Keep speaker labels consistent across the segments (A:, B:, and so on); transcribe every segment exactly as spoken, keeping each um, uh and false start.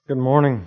A: Good morning.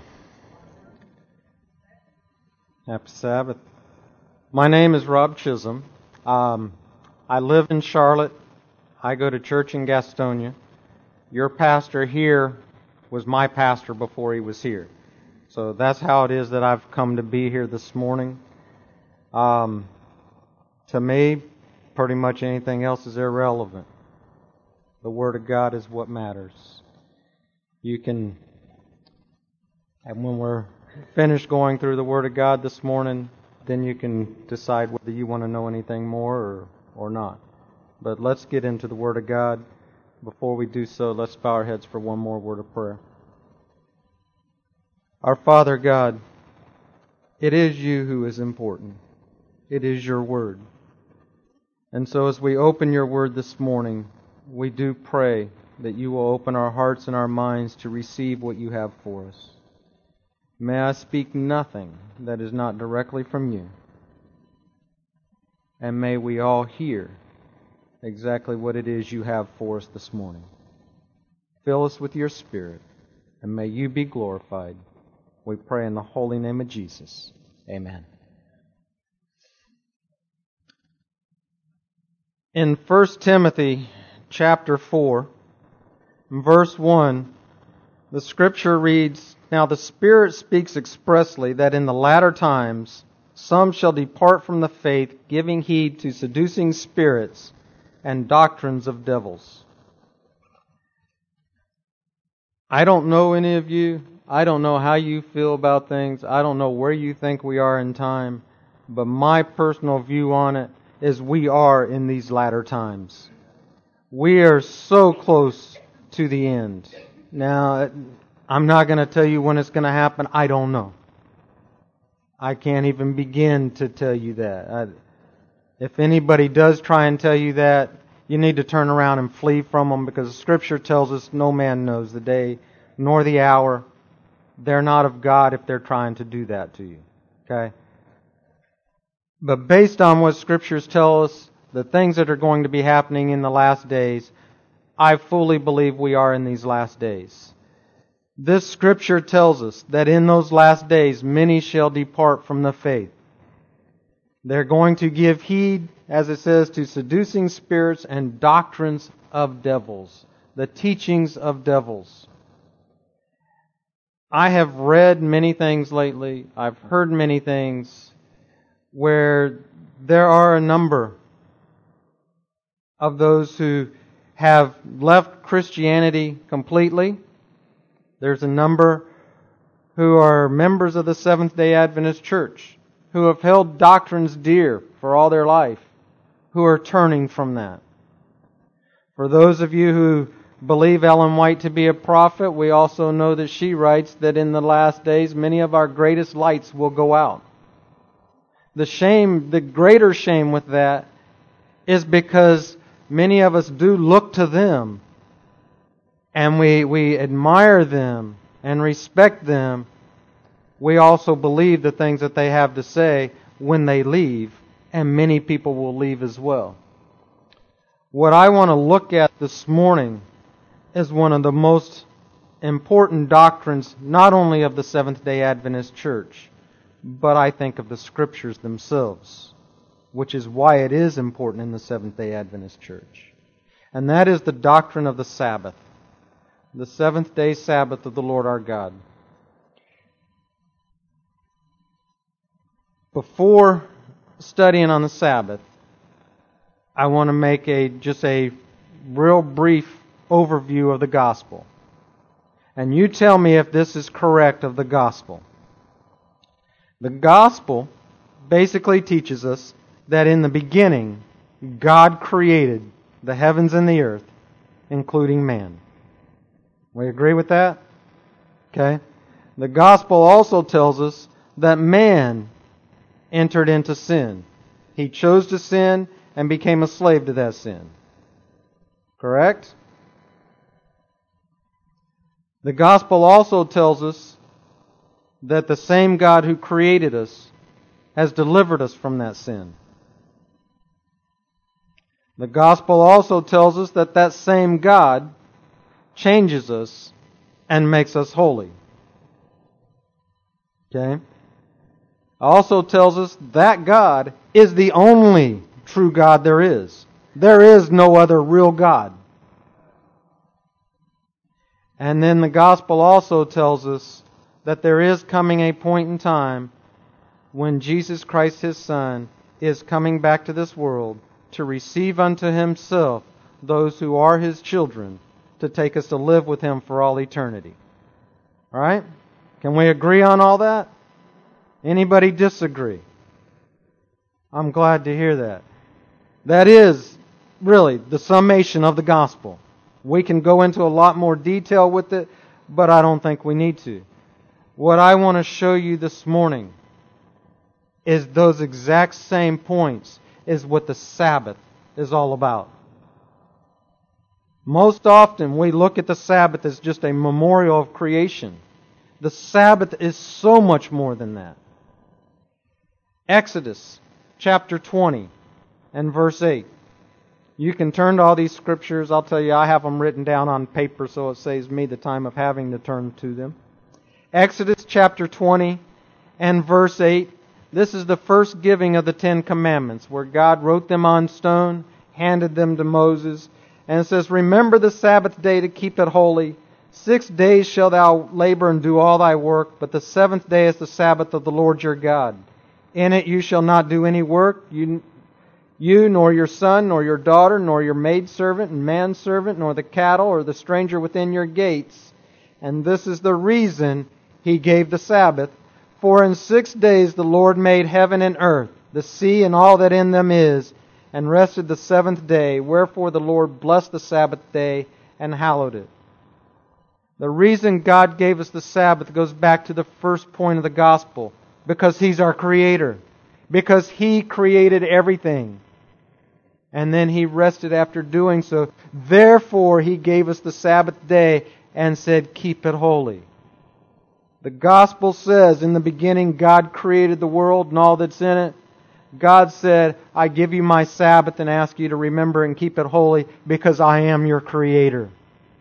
A: Happy Sabbath. My name is Rob Chisholm. Um, I live in Charlotte. I go to church in Gastonia. Your pastor here was my pastor before he was here. So that's how it is that I've come to be here this morning. Um, to me, pretty much anything else is irrelevant. The Word of God is what matters. You can... And when we're finished going through the Word of God this morning, then you can decide whether you want to know anything more or, or not. But let's get into the Word of God. Before we do so, let's bow our heads for one more word of prayer. Our Father God, it is You who is important. It is Your Word. And so as we open Your Word this morning, we do pray that You will open our hearts and our minds to receive what You have for us. May I speak nothing that is not directly from You. And may we all hear exactly what it is You have for us this morning. Fill us with Your Spirit, and may You be glorified. We pray in the holy name of Jesus. Amen. In First Timothy chapter four, verse one, the Scripture reads, "Now the Spirit speaks expressly that in the latter times some shall depart from the faith, giving heed to seducing spirits and doctrines of devils." I don't know any of you. I don't know how you feel about things. I don't know where you think we are in time. But my personal view on it is we are in these latter times. We are so close to the end. Now, I'm not going to tell you when it's going to happen. I don't know. I can't even begin to tell you that. I, if anybody does try and tell you that, you need to turn around and flee from them, because the Scripture tells us no man knows the day nor the hour. They're not of God if they're trying to do that to you. Okay? But based on what Scriptures tell us, the things that are going to be happening in the last days, I fully believe we are in these last days. This Scripture tells us that in those last days many shall depart from the faith. They're going to give heed, as it says, to seducing spirits and doctrines of devils, the teachings of devils. I have read many things lately, I've heard many things where there are a number of those who have left Christianity completely. There's a number who are members of the Seventh-day Adventist Church who have held doctrines dear for all their life, who are turning from that. For those of you who believe Ellen White to be a prophet, we also know that she writes that in the last days many of our greatest lights will go out. The shame, the greater shame with that is because many of us do look to them, and we, we admire them and respect them. We also believe the things that they have to say when they leave, and many people will leave as well. What I want to look at this morning is one of the most important doctrines, not only of the Seventh-day Adventist Church, but I think of the Scriptures themselves, which is why it is important in the Seventh-day Adventist Church. And that is the doctrine of the Sabbath, the seventh-day Sabbath of the Lord our God. Before studying on the Sabbath, I want to make a just a real brief overview of the gospel. And you tell me if this is correct of the gospel. The gospel basically teaches us that in the beginning, God created the heavens and the earth, including man. We agree with that? Okay. The gospel also tells us that man entered into sin. He chose to sin and became a slave to that sin. Correct? The gospel also tells us that the same God who created us has delivered us from that sin. The gospel also tells us that that same God changes us and makes us holy. Okay? Also tells us that God is the only true God there is. There is no other real God. And then the gospel also tells us that there is coming a point in time when Jesus Christ, His Son, is coming back to this world to receive unto Himself those who are His children, to take us to live with Him for all eternity. All right? Can we agree on all that? Anybody disagree? I'm glad to hear that. That is really the summation of the gospel. We can go into a lot more detail with it, but I don't think we need to. What I want to show you this morning is those exact same points is what the Sabbath is all about. Most often we look at the Sabbath as just a memorial of creation. The Sabbath is so much more than that. Exodus chapter twenty and verse eight. You can turn to all these scriptures. I'll tell you, I have them written down on paper so it saves me the time of having to turn to them. Exodus chapter twenty and verse eight. This is the first giving of the Ten Commandments, where God wrote them on stone, handed them to Moses, and it says, "Remember the Sabbath day to keep it holy. Six days shalt thou labor and do all thy work, but the seventh day is the Sabbath of the Lord your God. In it you shall not do any work, you, you nor your son, nor your daughter, nor your maidservant and manservant, nor the cattle, or the stranger within your gates." And this is the reason He gave the Sabbath. "For in six days the Lord made heaven and earth, the sea and all that in them is, and rested the seventh day. Wherefore the Lord blessed the Sabbath day and hallowed it." The reason God gave us the Sabbath goes back to the first point of the gospel. Because He's our Creator. Because He created everything. And then He rested after doing so. Therefore He gave us the Sabbath day and said, "Keep it holy." The gospel says, in the beginning God created the world and all that's in it. God said, "I give you my Sabbath and ask you to remember and keep it holy because I am your Creator."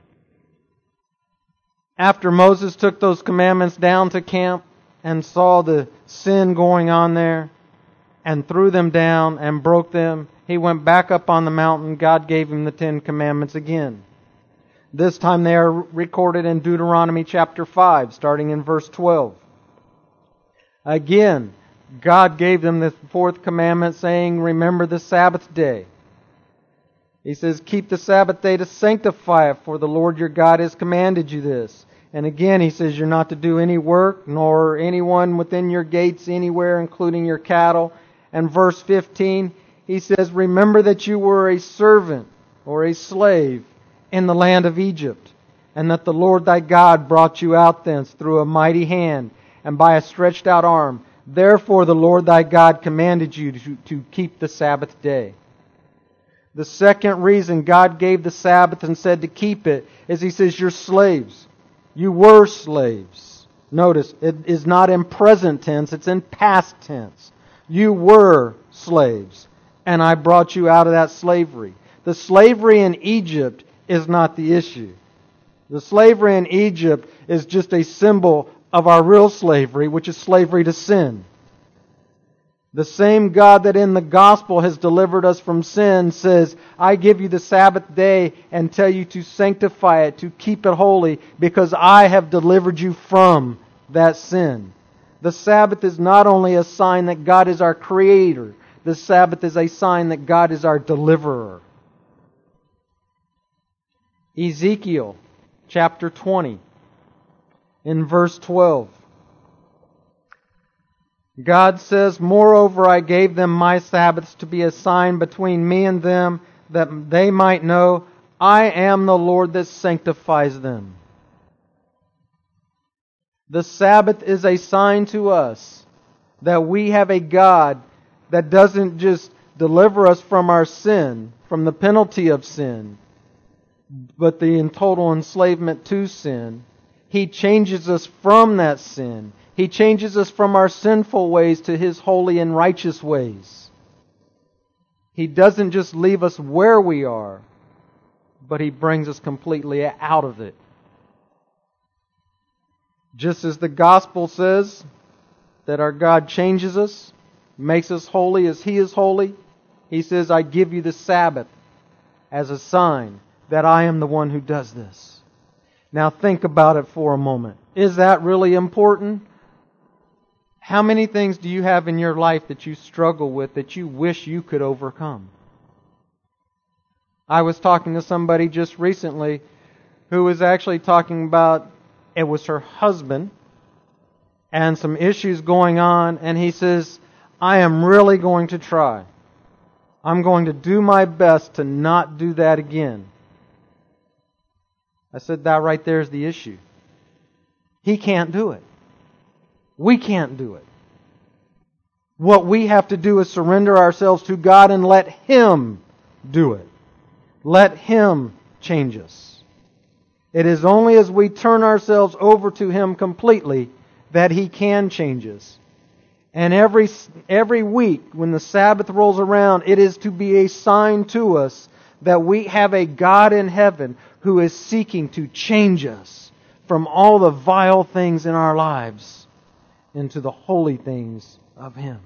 A: After Moses took those commandments down to camp and saw the sin going on there and threw them down and broke them, he went back up on the mountain. God gave him the Ten Commandments again. This time they are recorded in Deuteronomy chapter five, starting in verse twelve. Again, God gave them the fourth commandment, saying, "Remember the Sabbath day." He says, "Keep the Sabbath day to sanctify it, for the Lord your God has commanded you this." And again, He says, "You're not to do any work, nor anyone within your gates anywhere, including your cattle." And verse fifteen, He says, "Remember that you were a servant or a slave in the land of Egypt, and that the Lord thy God brought you out thence through a mighty hand and by a stretched out arm. Therefore the Lord thy God commanded you to, to keep the Sabbath day." The second reason God gave the Sabbath and said to keep it is He says, "You're slaves. You were slaves." Notice, it is not in present tense, it's in past tense. You were slaves, and I brought you out of that slavery. The slavery in Egypt is not the issue. The slavery in Egypt is just a symbol of our real slavery, which is slavery to sin. The same God that in the gospel has delivered us from sin says, "I give you the Sabbath day and tell you to sanctify it, to keep it holy, because I have delivered you from that sin." The Sabbath is not only a sign that God is our Creator. The Sabbath is a sign that God is our deliverer. Ezekiel chapter twenty, in verse twelve. God says, "Moreover I gave them my Sabbaths to be a sign between me and them, that they might know I am the Lord that sanctifies them." The Sabbath is a sign to us that we have a God that doesn't just deliver us from our sin, from the penalty of sin, but the total enslavement to sin. He changes us from that sin. He changes us from our sinful ways to His holy and righteous ways. He doesn't just leave us where we are, but He brings us completely out of it. Just as the gospel says that our God changes us, makes us holy as He is holy. He says, I give you the Sabbath as a sign that I am the one who does this. Now think about it for a moment. Is that really important? How many things do you have in your life that you struggle with that you wish you could overcome? I was talking to somebody just recently who was actually talking about, it was her husband and some issues going on, and he says, I am really going to try. I'm going to do my best to not do that again. I said, that right there is the issue. He can't do it. We can't do it. What we have to do is surrender ourselves to God and let Him do it. Let Him change us. It is only as we turn ourselves over to Him completely that He can change us. And every every week when the Sabbath rolls around, it is to be a sign to us that we have a God in heaven who is seeking to change us from all the vile things in our lives into the holy things of Him.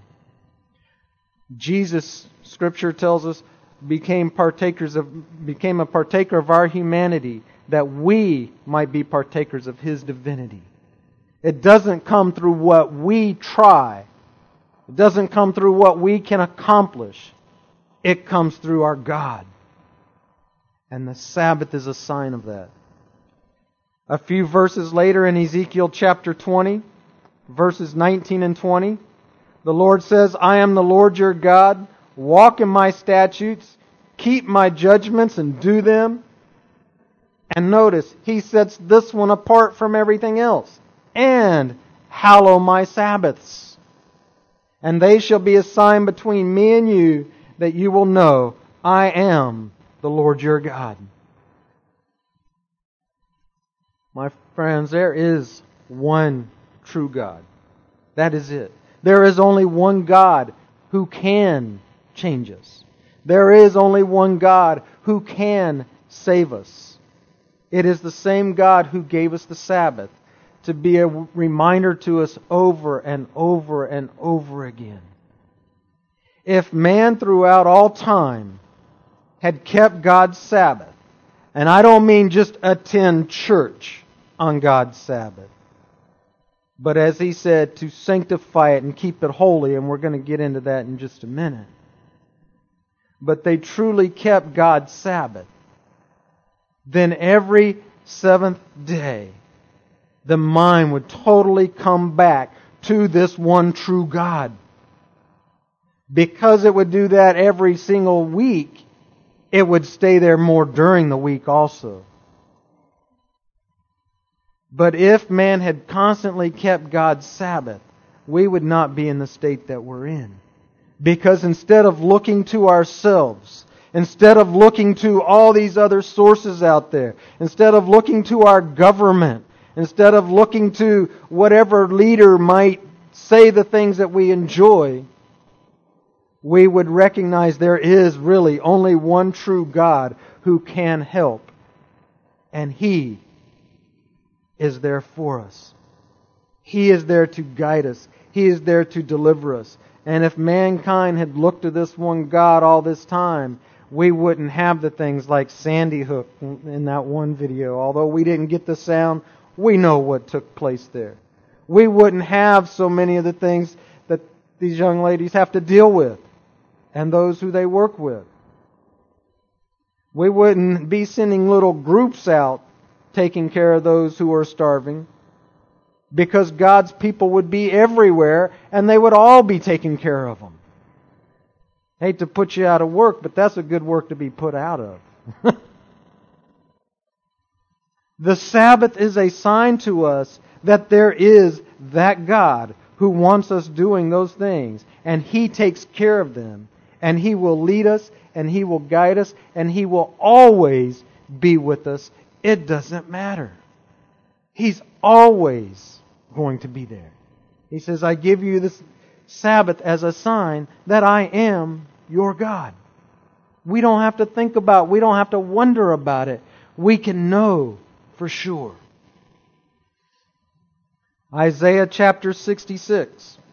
A: Jesus, Scripture tells us, became partakers of became a partaker of our humanity that we might be partakers of His divinity. It doesn't come through what we try. It doesn't come through what we can accomplish. It comes through our God. And the Sabbath is a sign of that. A few verses later in Ezekiel chapter twenty, verses nineteen and twenty, the Lord says, I am the Lord your God. Walk in my statutes. Keep my judgments and do them. And notice, He sets this one apart from everything else. And hallow my Sabbaths. And they shall be a sign between me and you, that you will know I am the Lord your God. My friends, there is one true God. That is it. There is only one God who can change us. There is only one God who can save us. It is the same God who gave us the Sabbath to be a reminder to us over and over and over again. If man throughout all time had kept God's Sabbath, and I don't mean just attend church on God's Sabbath, but as He said, to sanctify it and keep it holy, and we're going to get into that in just a minute. But they truly kept God's Sabbath, then every seventh day, the mind would totally come back to this one true God. Because it would do that every single week, it would stay there more during the week also. But if man had constantly kept God's Sabbath, we would not be in the state that we're in. Because instead of looking to ourselves, instead of looking to all these other sources out there, instead of looking to our government, instead of looking to whatever leader might say the things that we enjoy, we would recognize there is really only one true God who can help. And He is there for us. He is there to guide us. He is there to deliver us. And if mankind had looked to this one God all this time, we wouldn't have the things like Sandy Hook in that one video. Although we didn't get the sound, we know what took place there. We wouldn't have so many of the things that these young ladies have to deal with and those who they work with. We wouldn't be sending little groups out taking care of those who are starving, because God's people would be everywhere and they would all be taking care of them. I hate to put you out of work, but that's a good work to be put out of. The Sabbath is a sign to us that there is that God who wants us doing those things, and He takes care of them, and He will lead us, and He will guide us, and He will always be with us. It doesn't matter. He's always going to be there. He says, I give you this Sabbath as a sign that I am your God. We don't have to think about it. We don't have to wonder about it. We can know for sure. Isaiah chapter sixty-six.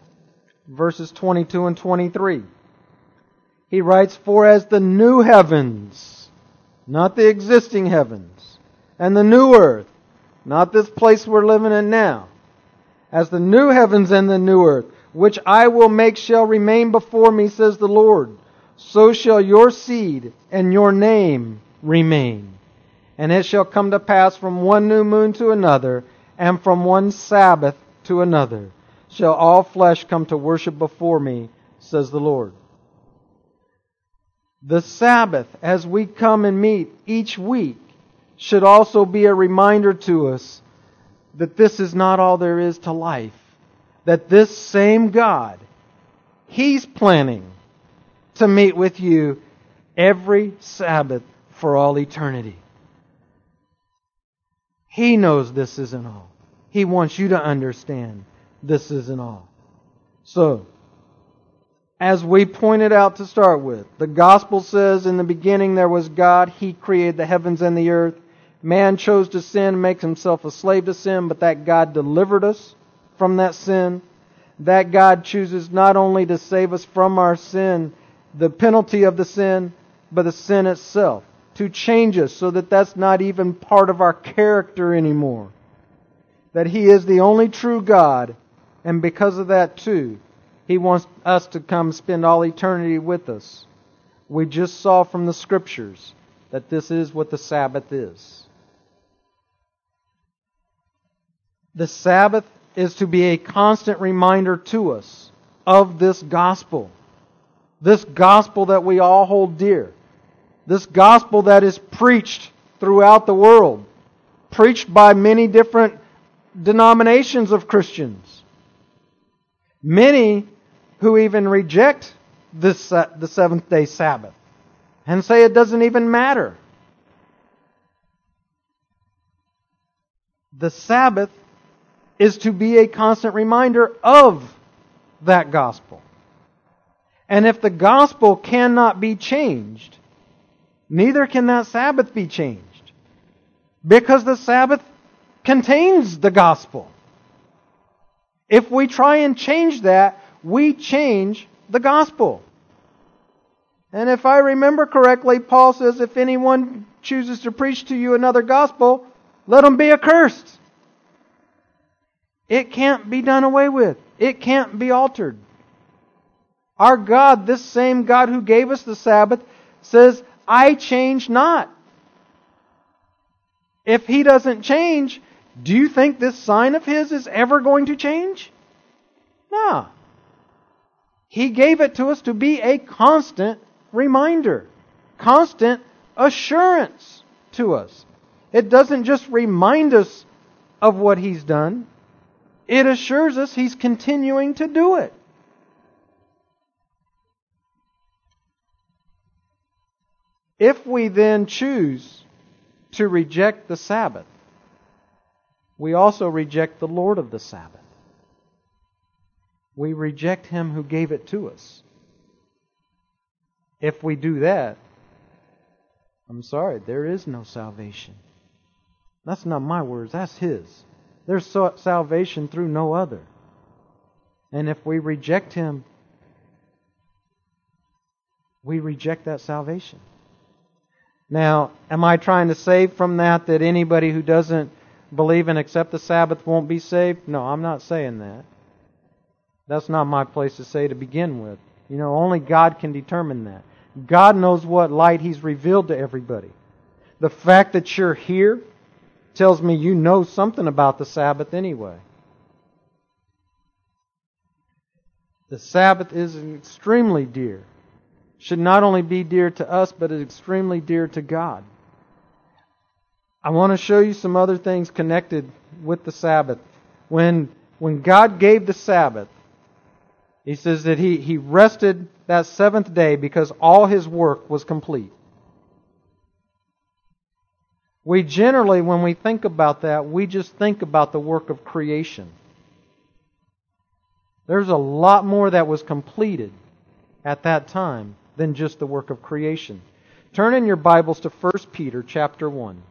A: verses twenty-two and twenty-three. He writes, "For as the new heavens," not the existing heavens, "and the new earth," not this place we're living in now, "as the new heavens and the new earth, which I will make shall remain before me, says the Lord, so shall your seed and your name remain. And it shall come to pass from one new moon to another, and from one Sabbath to another, shall all flesh come to worship before me, says the Lord." The Sabbath, as we come and meet each week, should also be a reminder to us that this is not all there is to life. That this same God, He's planning to meet with you every Sabbath for all eternity. He knows this isn't all. He wants you to understand this isn't all. So, as we pointed out to start with, the Gospel says, "In the beginning there was God. He created the heavens and the earth. Man chose to sin, makes himself a slave to sin, but that God delivered us from that sin." That God chooses not only to save us from our sin, the penalty of the sin, but the sin itself. To change us so that that's not even part of our character anymore. That He is the only true God, and because of that too, He wants us to come spend all eternity with us. We just saw from the Scriptures that this is what the Sabbath is. The Sabbath is to be a constant reminder to us of this gospel. This gospel that we all hold dear. This gospel that is preached throughout the world. Preached by many different denominations of Christians. Many who even reject this, uh, the seventh day Sabbath and say it doesn't even matter. The Sabbath is to be a constant reminder of that gospel. And if the gospel cannot be changed, neither can that Sabbath be changed. Because the Sabbath contains the gospel. If we try and change that, we change the gospel. And if I remember correctly, Paul says, if anyone chooses to preach to you another gospel, let him be accursed. It can't be done away with. It can't be altered. Our God, this same God who gave us the Sabbath, says, I change not. If He doesn't change, do you think this sign of His is ever going to change? No. He gave it to us to be a constant reminder, constant assurance to us. It doesn't just remind us of what He's done. It assures us He's continuing to do it. If we then choose to reject the Sabbath, we also reject the Lord of the Sabbath. We reject Him who gave it to us. If we do that, I'm sorry, there is no salvation. That's not my words, that's His. There's salvation through no other. And if we reject Him, we reject that salvation. Now, am I trying to say from that that anybody who doesn't believe and accept the Sabbath won't be saved? No, I'm not saying that. That's not my place to say to begin with. You know, only God can determine that. God knows what light He's revealed to everybody. The fact that you're here tells me you know something about the Sabbath anyway. The Sabbath is extremely dear. Should not only be dear to us, but is extremely dear to God. I want to show you some other things connected with the Sabbath. When, when God gave the Sabbath, He says that he, he rested that seventh day because all His work was complete. We generally, when we think about that, we just think about the work of creation. There's a lot more that was completed at that time than just the work of creation. Turn in your Bibles to First Peter chapter one.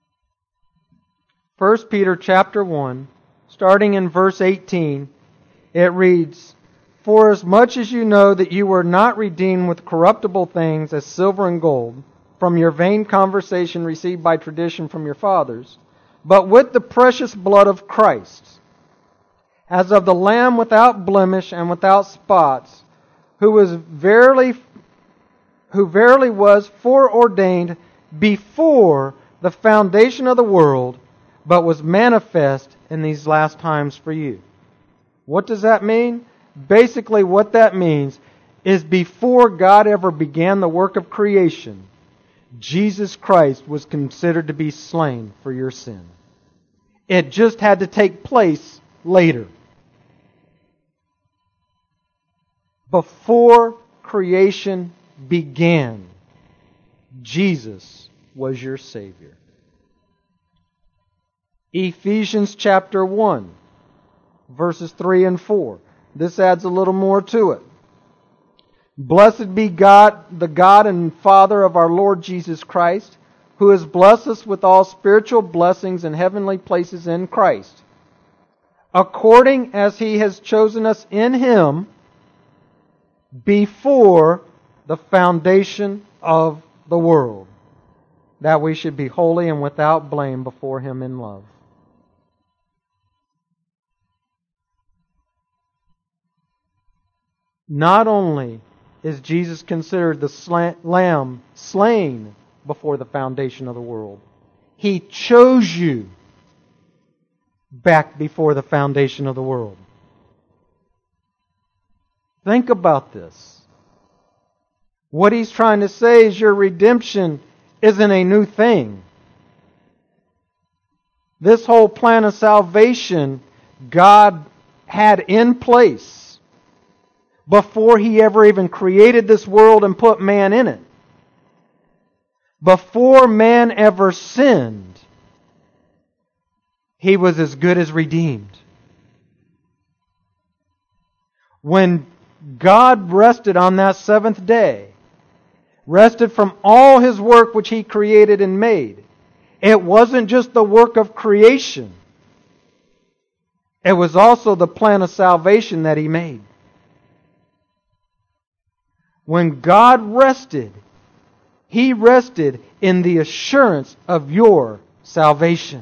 A: First Peter chapter one, starting in verse eighteen, It reads, "For as much as you know that you were not redeemed with corruptible things as silver and gold, from your vain conversation received by tradition from your fathers, but with the precious blood of Christ, as of the Lamb without blemish and without spots, who was verily, who verily was foreordained before the foundation of the world, but was manifest in these last times for you." What does that mean? Basically, what that means is before God ever began the work of creation, Jesus Christ was considered to be slain for your sin. It just had to take place later. Before creation began, Jesus was your Savior. Ephesians chapter one, verses three and four. This adds a little more to it. "Blessed be God, the God and Father of our Lord Jesus Christ, who has blessed us with all spiritual blessings in heavenly places in Christ, according as He has chosen us in Him before the foundation of the world, that we should be holy and without blame before Him in love." Not only is Jesus considered the sla- lamb slain before the foundation of the world, He chose you back before the foundation of the world. Think about this. What He's trying to say is your redemption isn't a new thing. This whole plan of salvation God had in place before He ever even created this world and put man in it. Before man ever sinned, He was as good as redeemed. When God rested on that seventh day, rested from all His work which He created and made, it wasn't just the work of creation. It was also the plan of salvation that He made. When God rested, He rested in the assurance of your salvation.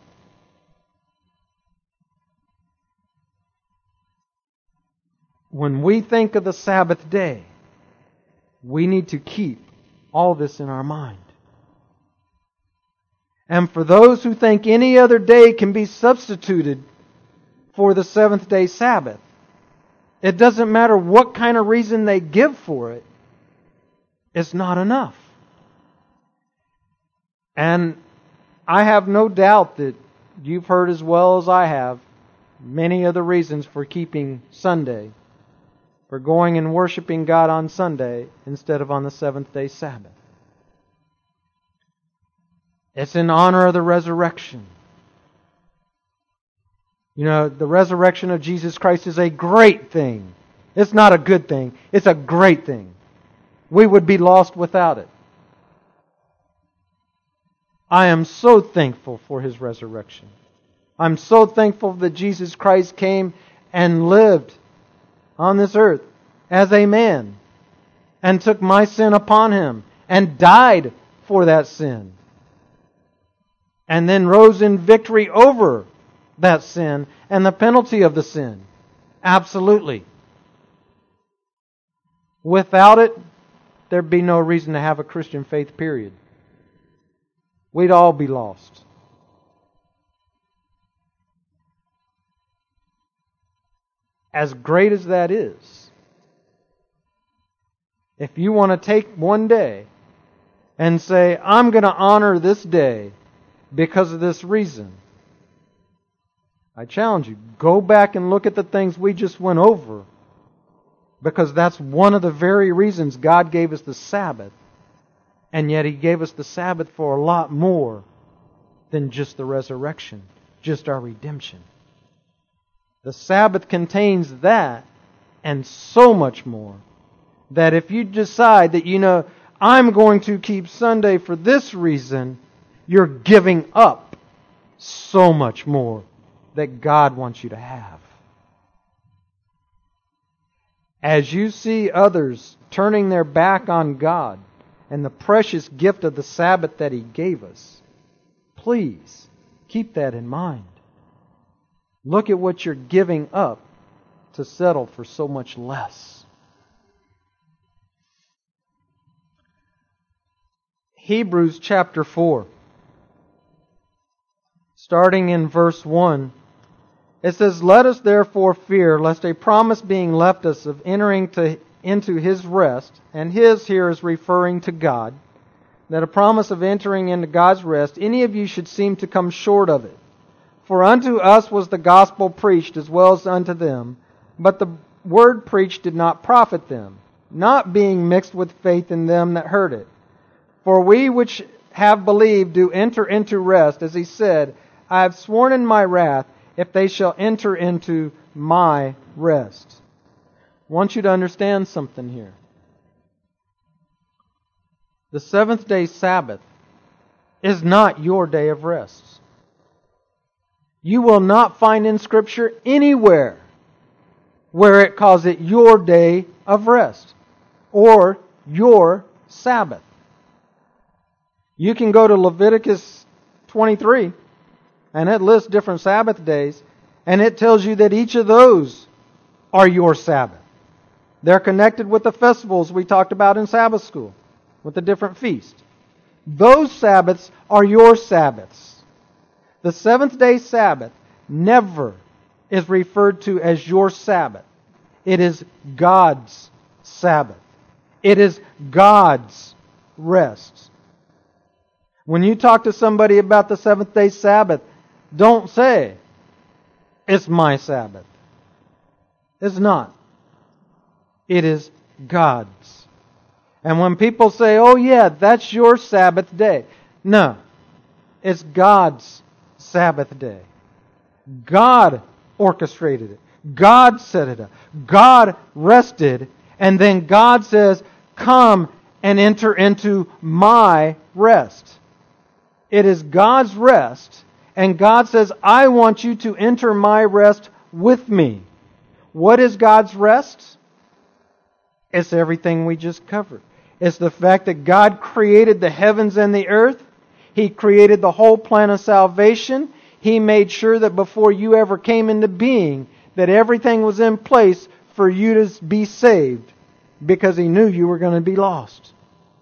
A: When we think of the Sabbath day, we need to keep all this in our mind. And for those who think any other day can be substituted for the seventh day Sabbath, it doesn't matter what kind of reason they give for it, it's not enough. And I have no doubt that you've heard as well as I have many of the reasons for keeping Sunday, for going and worshiping God on Sunday instead of on the seventh day Sabbath. It's in honor of the resurrection. You know, the resurrection of Jesus Christ is a great thing. It's not a good thing. It's a great thing. We would be lost without it. I am so thankful for His resurrection. I'm so thankful that Jesus Christ came and lived on this earth as a man and took my sin upon Him and died for that sin. And then rose in victory over that sin and the penalty of the sin. Absolutely. Without it, there'd be no reason to have a Christian faith, period. We'd all be lost. As great as that is, if you want to take one day and say, I'm going to honor this day because of this reason, I challenge you, go back and look at the things we just went over, because that's one of the very reasons God gave us the Sabbath. And yet He gave us the Sabbath for a lot more than just the resurrection, just our redemption. The Sabbath contains that and so much more, that if you decide that, you know, I'm going to keep Sunday for this reason, you're giving up so much more that God wants you to have. As you see others turning their back on God and the precious gift of the Sabbath that He gave us, please keep that in mind. Look at what you're giving up to settle for so much less. Hebrews chapter four, starting in verse one, it says, "Let us therefore fear, lest a promise being left us of entering to, into His rest," and His here is referring to God, "that a promise of entering into God's rest, any of you should seem to come short of it. For unto us was the gospel preached as well as unto them, but the word preached did not profit them, not being mixed with faith in them that heard it. For we which have believed do enter into rest, as He said, I have sworn in my wrath, if they shall enter into my rest." I want you to understand something here. The seventh day Sabbath is not your day of rest. You will not find in Scripture anywhere where it calls it your day of rest or your Sabbath. You can go to Leviticus twenty-three, and it lists different Sabbath days, and it tells you that each of those are your Sabbath. They're connected with the festivals we talked about in Sabbath school, with the different feasts. Those Sabbaths are your Sabbaths. The seventh day Sabbath never is referred to as your Sabbath. It is God's Sabbath. It is God's rest. When you talk to somebody about the seventh day Sabbath, don't say, "It's my Sabbath." It's not. It is God's. And when people say, "Oh yeah, that's your Sabbath day," no. It's God's Sabbath day. God orchestrated it. God set it up. God rested. And then God says, "Come and enter into my rest." It is God's rest. And God says, "I want you to enter my rest with me." What is God's rest? It's everything we just covered. It's the fact that God created the heavens and the earth. He created the whole plan of salvation. He made sure that before you ever came into being, that everything was in place for you to be saved, because He knew you were going to be lost.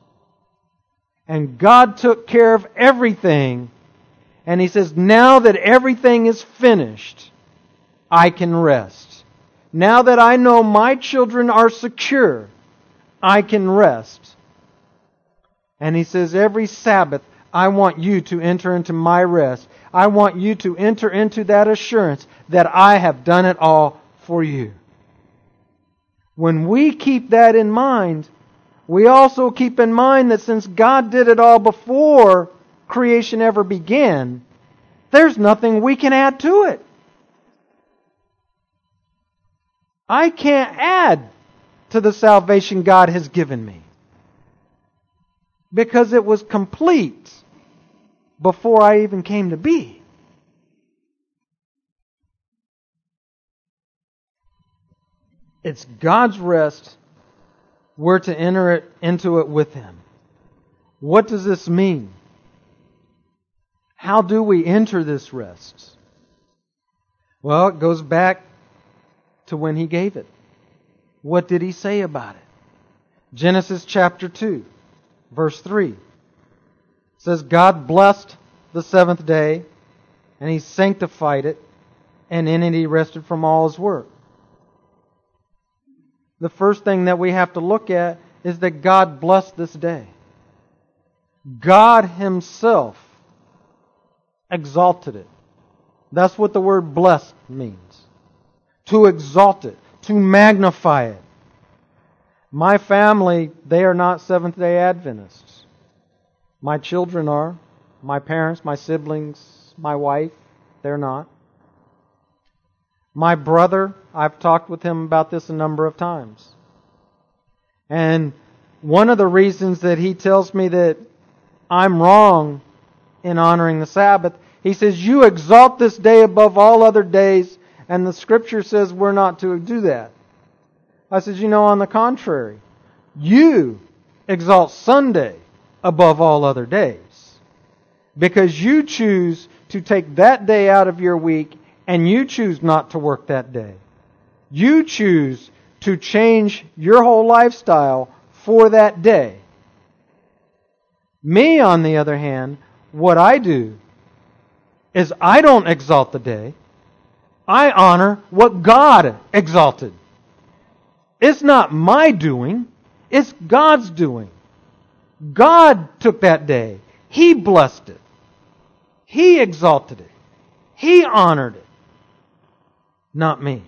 A: And God took care of everything. And He says, now that everything is finished, I can rest. Now that I know my children are secure, I can rest. And He says, every Sabbath, I want you to enter into my rest. I want you to enter into that assurance that I have done it all for you. When we keep that in mind, we also keep in mind that since God did it all before creation ever began, there's nothing we can add to it. I can't add to the salvation God has given me, because it was complete before I even came to be. It's God's rest. We're to enter it, into it with Him. What does this mean? How do we enter this rest? Well, it goes back to when He gave it. What did He say about it? Genesis chapter two, verse three. It says, God blessed the seventh day, and He sanctified it, and in it He rested from all His work. The first thing that we have to look at is that God blessed this day. God Himself exalted it. That's what the word blessed means. To exalt it, to magnify it. My family, they are not Seventh-day Adventists. My children are. My parents, my siblings, my wife, they're not. My brother, I've talked with him about this a number of times. And one of the reasons that he tells me that I'm wrong in honoring the Sabbath, he says, you exalt this day above all other days, and the Scripture says we're not to do that. I said, you know, on the contrary, you exalt Sunday above all other days. Because you choose to take that day out of your week and you choose not to work that day. You choose to change your whole lifestyle for that day. Me, on the other hand, what I do is I don't exalt the day. I honor what God exalted. It's not my doing. It's God's doing. God took that day. He blessed it. He exalted it. He honored it. Not me.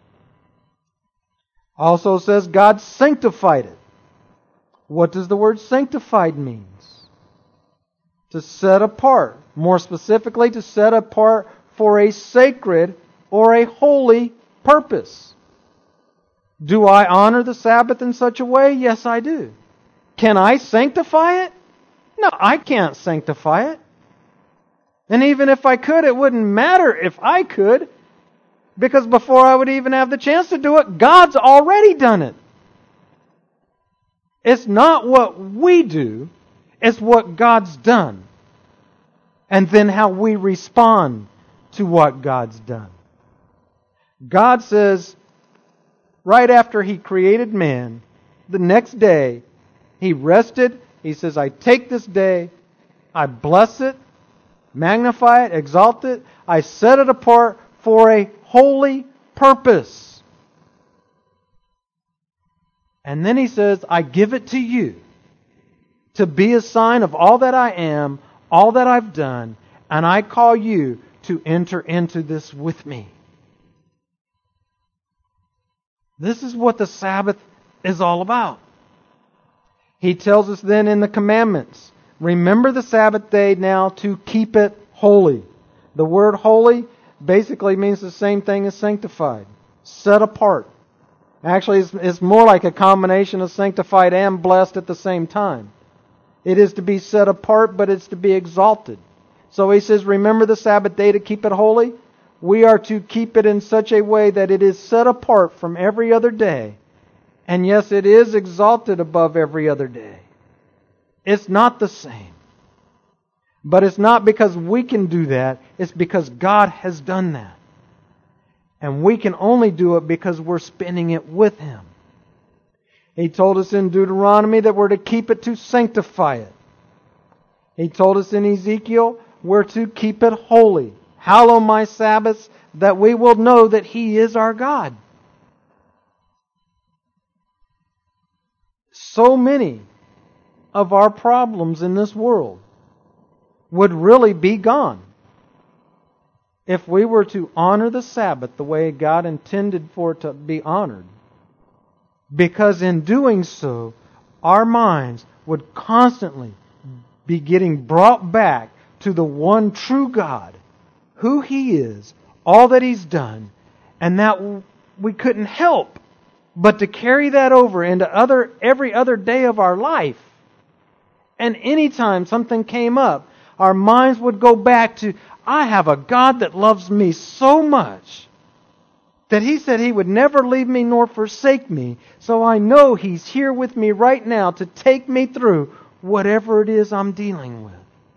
A: Also says God sanctified it. What does the word sanctified mean? To set apart. More specifically, to set apart for a sacred or a holy purpose. Do I honor the Sabbath in such a way? Yes, I do. Can I sanctify it? No, I can't sanctify it. And even if I could, it wouldn't matter if I could, because before I would even have the chance to do it, God's already done it. It's not what we do, it's what God's done. And then how we respond to what God's done. God says, right after He created man, the next day, He rested. He says, I take this day, I bless it, magnify it, exalt it, I set it apart for a holy purpose. And then He says, I give it to you to be a sign of all that I am, all that I've done, and I call you to enter into this with me. This is what the Sabbath is all about. He tells us then in the commandments, remember the Sabbath day now to keep it holy. The word holy basically means the same thing as sanctified, set apart. Actually, it's, it's more like a combination of sanctified and blessed at the same time. It is to be set apart, but it's to be exalted. So he says, remember the Sabbath day to keep it holy. We are to keep it in such a way that it is set apart from every other day. And yes, it is exalted above every other day. It's not the same. But it's not because we can do that. It's because God has done that. And we can only do it because we're spending it with Him. He told us in Deuteronomy that we're to keep it to sanctify it. He told us in Ezekiel we're to keep it holy. Hallow my Sabbaths, that we will know that He is our God. So many of our problems in this world would really be gone if we were to honor the Sabbath the way God intended for it to be honored. Because in doing so, our minds would constantly be getting brought back to the one true God, who He is, all that He's done, and that we couldn't help but to carry that over into other every other day of our life. And anytime something came up, our minds would go back to, I have a God that loves me so much that He said He would never leave me nor forsake me. So I know He's here with me right now to take me through whatever it is I'm dealing with.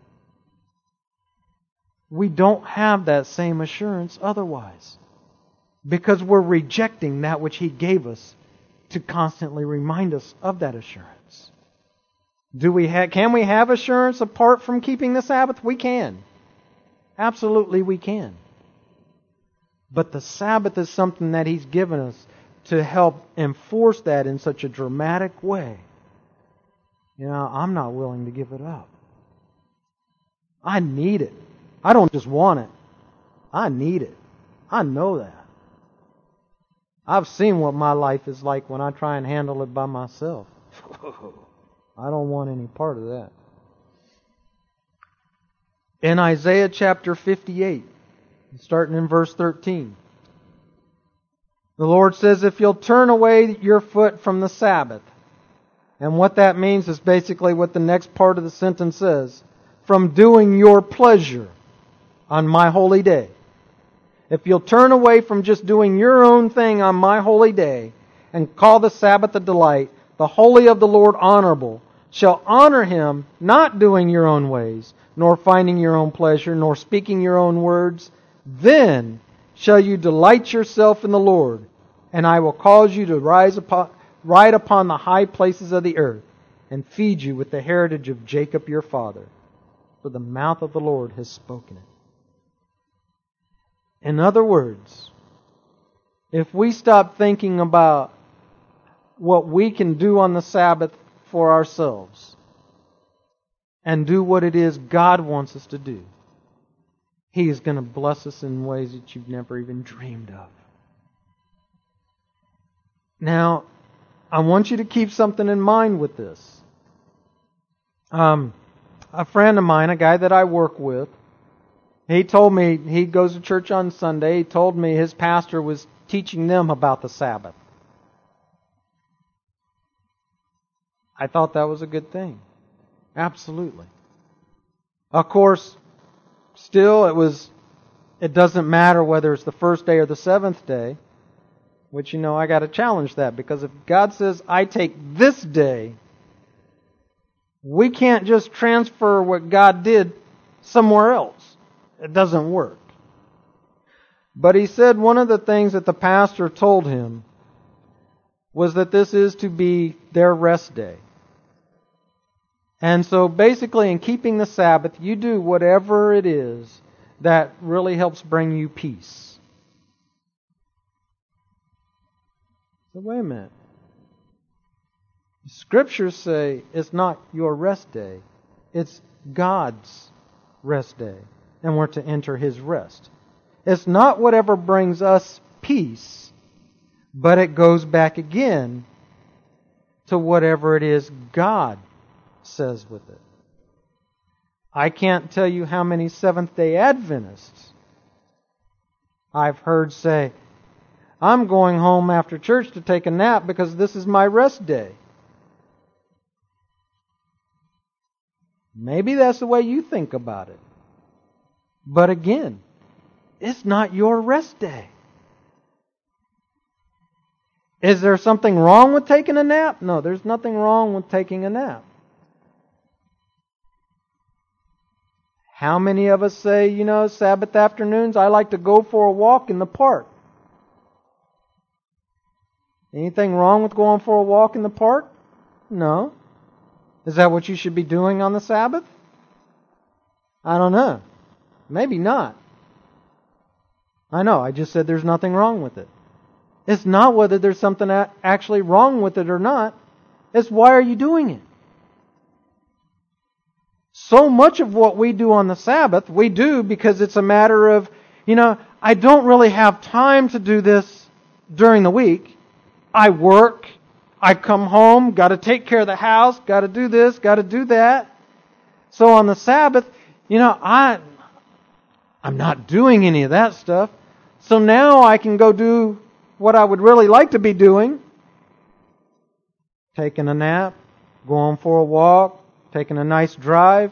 A: We don't have that same assurance otherwise, because we're rejecting that which He gave us to constantly remind us of that assurance. Do we ha- can we have assurance apart from keeping the Sabbath? We can. Absolutely we can. But the Sabbath is something that He's given us to help enforce that in such a dramatic way. You know, I'm not willing to give it up. I need it. I don't just want it. I need it. I know that. I've seen what my life is like when I try and handle it by myself. I don't want any part of that. In Isaiah chapter fifty-eight, starting in verse thirteen, the Lord says, if you'll turn away your foot from the Sabbath, and what that means is basically what the next part of the sentence says, from doing your pleasure on my holy day. If you'll turn away from just doing your own thing on my holy day, and call the Sabbath a delight, the holy of the Lord honorable, shall honor him, not doing your own ways, nor finding your own pleasure, nor speaking your own words, then shall you delight yourself in the Lord, and I will cause you to rise upon, ride upon the high places of the earth, and feed you with the heritage of Jacob your father. For the mouth of the Lord has spoken it. In other words, if we stop thinking about what we can do on the Sabbath for ourselves and do what it is God wants us to do, He is going to bless us in ways that you've never even dreamed of. Now, I want you to keep something in mind with this. Um, a friend of mine, a guy that I work with, he told me, he goes to church on Sunday, he told me his pastor was teaching them about the Sabbath. I thought that was a good thing. Absolutely. Of course, still it was, it doesn't matter whether it's the first day or the seventh day, which, you know, I got to challenge that, because if God says, I take this day, we can't just transfer what God did somewhere else. It doesn't work. But he said one of the things that the pastor told him was that this is to be their rest day. And so basically, in keeping the Sabbath, you do whatever it is that really helps bring you peace. So wait a minute. Scriptures say it's not your rest day. It's God's rest day. And we're to enter His rest. It's not whatever brings us peace, but it goes back again to whatever it is God says with it. I can't tell you how many Seventh-day Adventists I've heard say, I'm going home after church to take a nap because this is my rest day. Maybe that's the way you think about it. But again, it's not your rest day. Is there something wrong with taking a nap? No, there's nothing wrong with taking a nap. How many of us say, you know, Sabbath afternoons, I like to go for a walk in the park? Anything wrong with going for a walk in the park? No. Is that what you should be doing on the Sabbath? I don't know. Maybe not. I know, I just said there's nothing wrong with it. It's not whether there's something actually wrong with it or not. It's why are you doing it? So much of what we do on the Sabbath, we do because it's a matter of, you know, I don't really have time to do this during the week. I work. I come home, got to take care of the house, got to do this, got to do that. So on the Sabbath, you know, I, I'm not doing any of that stuff. So now I can go do what I would really like to be doing. Taking a nap, going for a walk, taking a nice drive.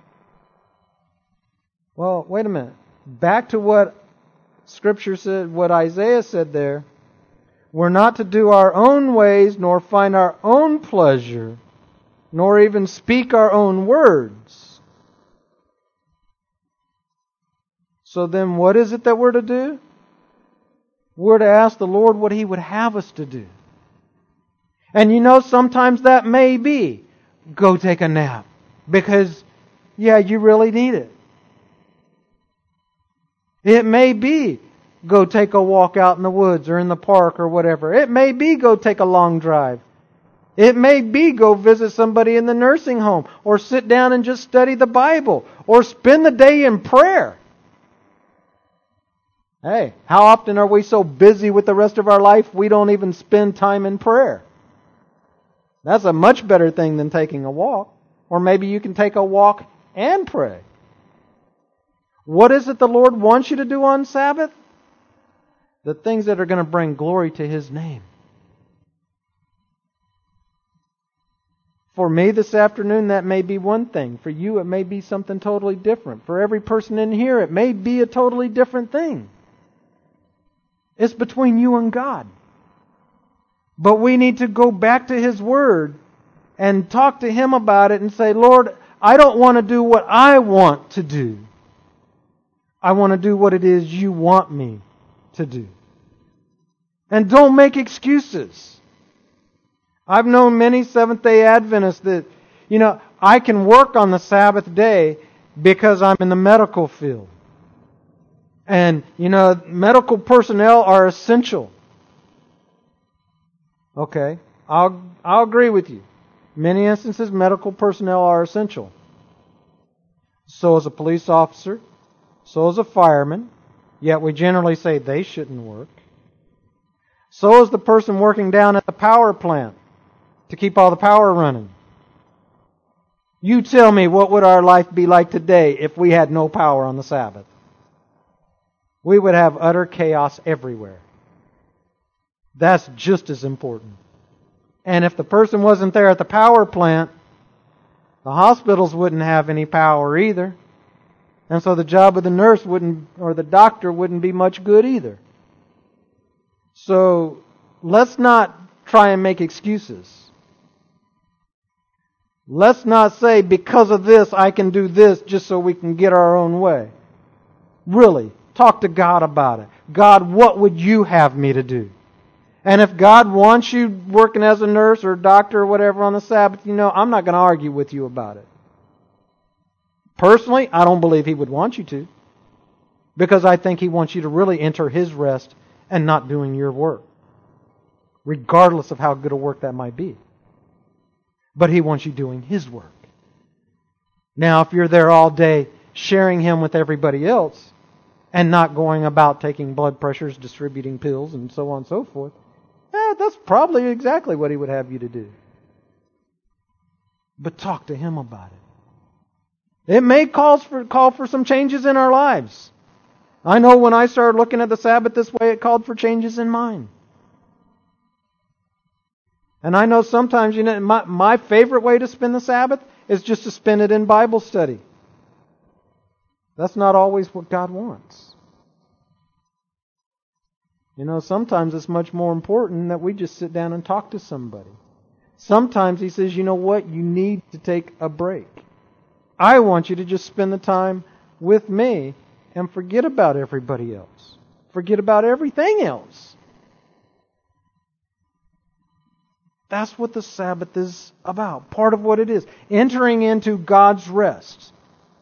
A: Well, wait a minute. Back to what Scripture said, what Isaiah said there. We're not to do our own ways, nor find our own pleasure, nor even speak our own words. So then what is it that we're to do? We're to ask the Lord what He would have us to do. And you know, sometimes that may be, go take a nap. Because, yeah, you really need it. It may be, go take a walk out in the woods or in the park or whatever. It may be go take a long drive. It may be go visit somebody in the nursing home or sit down and just study the Bible or spend the day in prayer. Hey, how often are we so busy with the rest of our life we don't even spend time in prayer? That's a much better thing than taking a walk. Or maybe you can take a walk and pray. What is it the Lord wants you to do on Sabbath? The things that are going to bring glory to His name. For me this afternoon, that may be one thing. For you, it may be something totally different. For every person in here, it may be a totally different thing. It's between you and God. But we need to go back to His Word and talk to Him about it and say, Lord, I don't want to do what I want to do. I want to do what it is You want me to do. And don't make excuses. I've known many Seventh-day Adventists that, you know, I can work on the Sabbath day because I'm in the medical field. And, you know, medical personnel are essential. Okay, I'll, I'll agree with you. In many instances, medical personnel are essential. So is a police officer. So is a fireman. Yet we generally say they shouldn't work. So is the person working down at the power plant to keep all the power running. You tell me, what would our life be like today if we had no power on the Sabbath? We would have utter chaos everywhere. That's just as important. And if the person wasn't there at the power plant, the hospitals wouldn't have any power either. And so the job of the nurse wouldn't, or the doctor wouldn't be much good either. So let's not try and make excuses. Let's not say, because of this, I can do this just so we can get our own way. Really, talk to God about it. God, what would You have me to do? And if God wants you working as a nurse or a doctor or whatever on the Sabbath, you know, I'm not going to argue with you about it. Personally, I don't believe He would want you to. Because I think He wants you to really enter His rest and not doing your work. Regardless of how good a work that might be. But He wants you doing His work. Now, if you're there all day sharing Him with everybody else and not going about taking blood pressures, distributing pills, and so on and so forth, eh, that's probably exactly what He would have you to do. But talk to Him about it. It may call for, call for some changes in our lives. I know when I started looking at the Sabbath this way, it called for changes in mine. And I know sometimes, you know, my, my favorite way to spend the Sabbath is just to spend it in Bible study. That's not always what God wants. You know, sometimes it's much more important that we just sit down and talk to somebody. Sometimes He says, you know what, you need to take a break. I want you to just spend the time with me and forget about everybody else. Forget about everything else. That's what the Sabbath is about. Part of what it is. Entering into God's rest.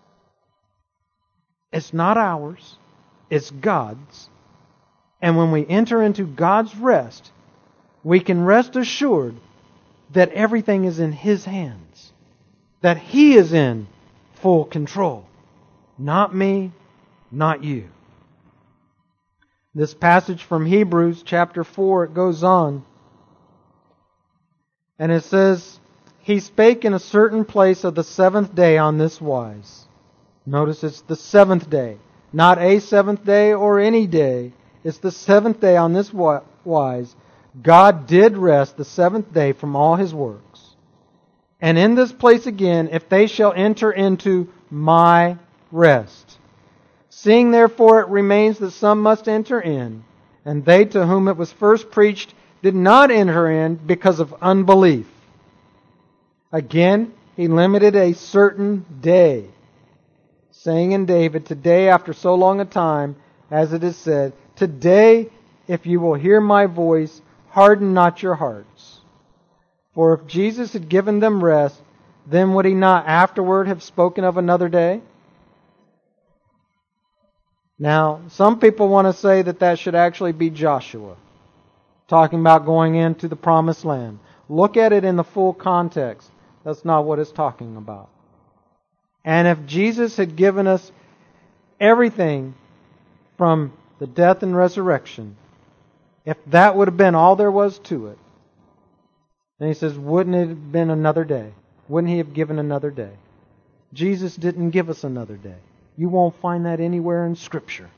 A: It's not ours. It's God's. And when we enter into God's rest, we can rest assured that everything is in His hands. That He is in full control. Not me, not you. This passage from Hebrews chapter four, it goes on. And it says, He spake in a certain place of the seventh day on this wise. Notice it's the seventh day. Not a seventh day or any day. It's the seventh day on this wise. God did rest the seventh day from all His works. And in this place again, if they shall enter into my rest. Seeing therefore it remains that some must enter in, and they to whom it was first preached did not enter in because of unbelief. Again, He limited a certain day, saying in David, today after so long a time, as it is said, today if you will hear my voice, harden not your hearts. For if Jesus had given them rest, then would He not afterward have spoken of another day? Now, some people want to say that that should actually be Joshua, talking about going into the promised land. Look at it in the full context. That's not what it's talking about. And if Jesus had given us everything from the death and resurrection, if that would have been all there was to it, then He says, wouldn't it have been another day? Wouldn't He have given another day? Jesus didn't give us another day. You won't find that anywhere in Scripture.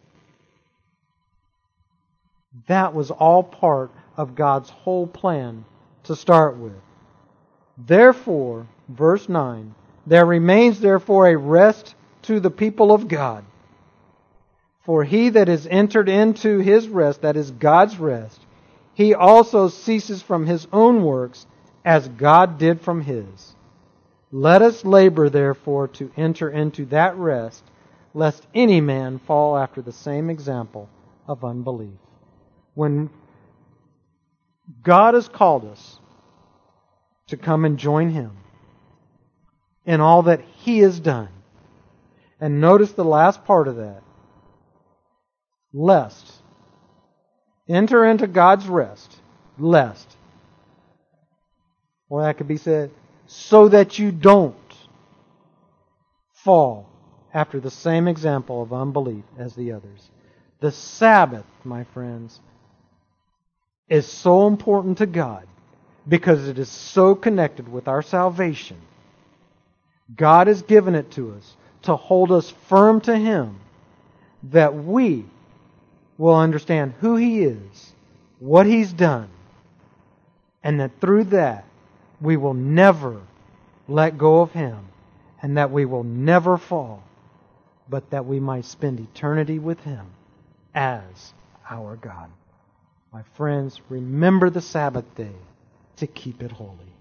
A: That was all part of God's whole plan to start with. Therefore, verse nine, there remains therefore a rest to the people of God. For he that is entered into his rest, that is God's rest, he also ceases from his own works as God did from his. Let us labor, therefore, to enter into that rest, lest any man fall after the same example of unbelief. When God has called us to come and join Him in all that He has done, and notice the last part of that, lest, enter into God's rest, lest, or that could be said, so that you don't fall after the same example of unbelief as the others. The Sabbath, my friends, is so important to God because it is so connected with our salvation. God has given it to us to hold us firm to Him, that we will understand who He is, what He's done, and that through that we will never let go of Him, and that we will never fall, but that we might spend eternity with Him as our God. My friends, remember the Sabbath day to keep it holy.